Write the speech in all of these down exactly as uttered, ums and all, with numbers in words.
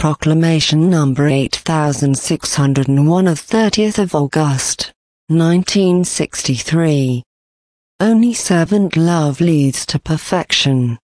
Proclamation number eight thousand six hundred one of thirtieth of August, nineteen sixty-three. Only servant love leads to perfection.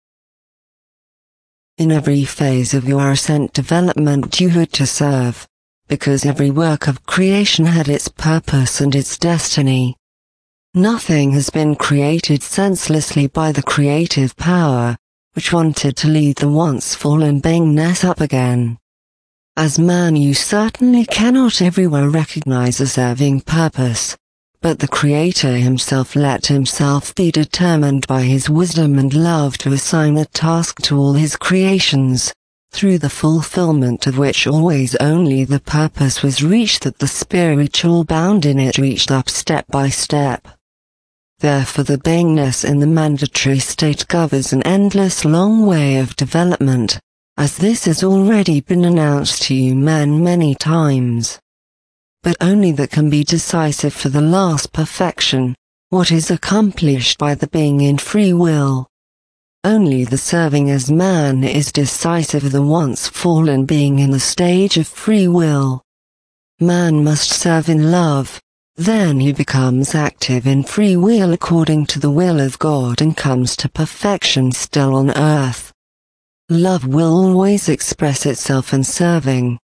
In every phase of your ascent development you had to serve, because every work of creation had its purpose and its destiny. Nothing has been created senselessly by the creative power, which wanted to lead the once fallen beingness up again. As man you certainly cannot everywhere recognize a serving purpose, but the Creator himself let himself be determined by his wisdom and love to assign a task to all his creations, through the fulfillment of which always only the purpose was reached that the spiritual bound in it reached up step by step. Therefore the beingness in the mandatory state covers an endless long way of development, as this has already been announced to you men many times. But only that can be decisive for the last perfection, what is accomplished by the being in free will. Only the serving as man is decisive of the once fallen being in the stage of free will. Man must serve in love. Then he becomes active in free will according to the will of God and comes to perfection still on earth. Love will always express itself in serving.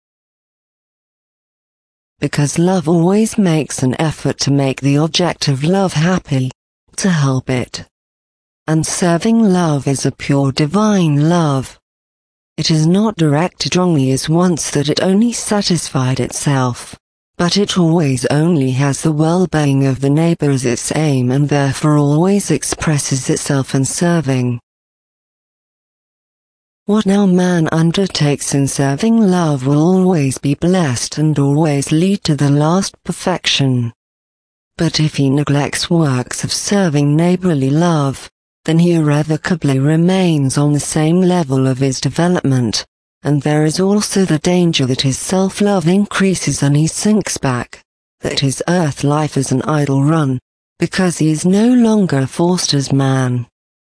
Because love always makes an effort to make the object of love happy, to help it. And serving love is a pure divine love. It is not directed wrongly as once that it only satisfied itself. But it always only has the well-being of the neighbor as its aim and therefore always expresses itself in serving. What now man undertakes in serving love will always be blessed and always lead to the last perfection. But if he neglects works of serving neighborly love, then he irrevocably remains on the same level of his development. And there is also the danger that his self-love increases and he sinks back, that his earth life is an idle run, because he is no longer forced as man.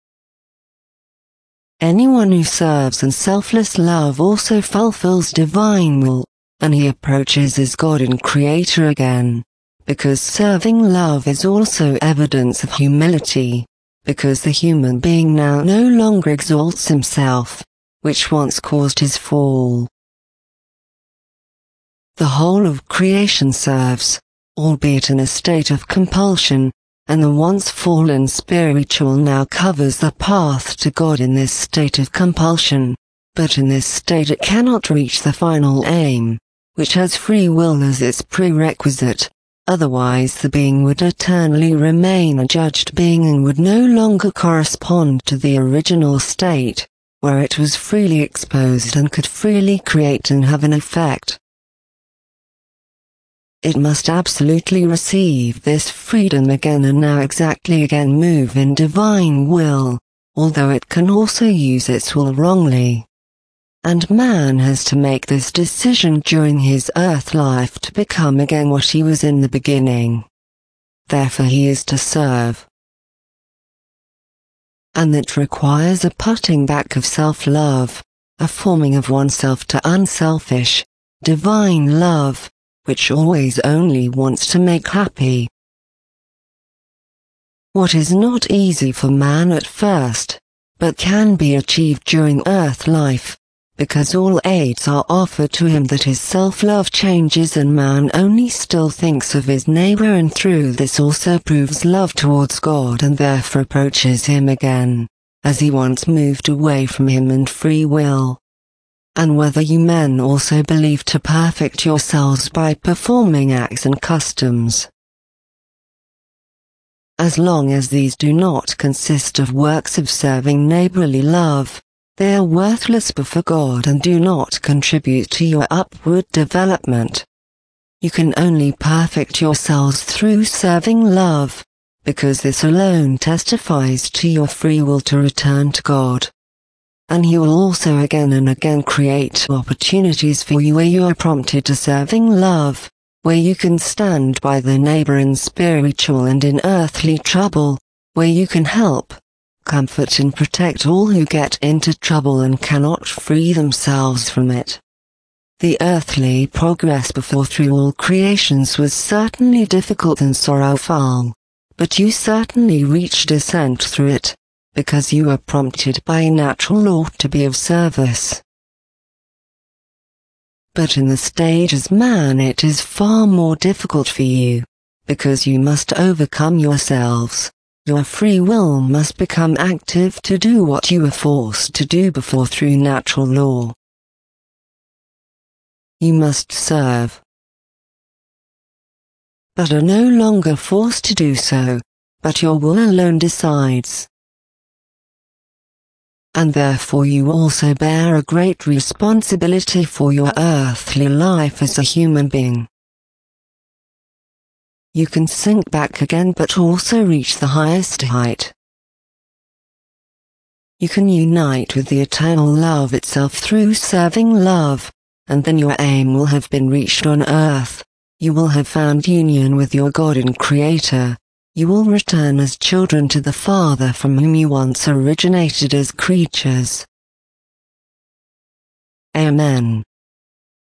Anyone who serves in selfless love also fulfills divine will, and he approaches as God and Creator again, because serving love is also evidence of humility, because the human being now no longer exalts himself, which once caused his fall. The whole of creation serves, albeit in a state of compulsion, and the once fallen spiritual now covers the path to God in this state of compulsion, but in this state it cannot reach the final aim, which has free will as its prerequisite, otherwise the being would eternally remain a judged being and would no longer correspond to the original state, where it was freely exposed and could freely create and have an effect. It must absolutely receive this freedom again and now exactly again move in divine will, although it can also use its will wrongly. And man has to make this decision during his earth life to become again what he was in the beginning. Therefore he is to serve. And that requires a putting back of self-love, a forming of oneself to unselfish, divine love, which always only wants to make happy. What is not easy for man at first, but can be achieved during earth life, because all aids are offered to him that his self-love changes and man only still thinks of his neighbor and through this also proves love towards God and therefore approaches him again, as he once moved away from him in free will. And whether you men also believe to perfect yourselves by performing acts and customs. As long as these do not consist of works of serving neighborly love, they are worthless before God and do not contribute to your upward development. You can only perfect yourselves through serving love, because this alone testifies to your free will to return to God. And He will also again and again create opportunities for you where you are prompted to serving love, where you can stand by the neighbor in spiritual and in earthly trouble, where you can help, comfort and protect all who get into trouble and cannot free themselves from it. The earthly progress before through all creations was certainly difficult and sorrowful, but you certainly reached descent through it, because you were prompted by natural law to be of service. But in the stage as man it is far more difficult for you, because you must overcome yourselves. Your free will must become active to do what you were forced to do before through natural law. You must serve, but are no longer forced to do so, but your will alone decides. And therefore you also bear a great responsibility for your earthly life as a human being. You can sink back again but also reach the highest height. You can unite with the eternal love itself through serving love, and then your aim will have been reached on earth. You will have found union with your God and Creator. You will return as children to the Father from whom you once originated as creatures. Amen.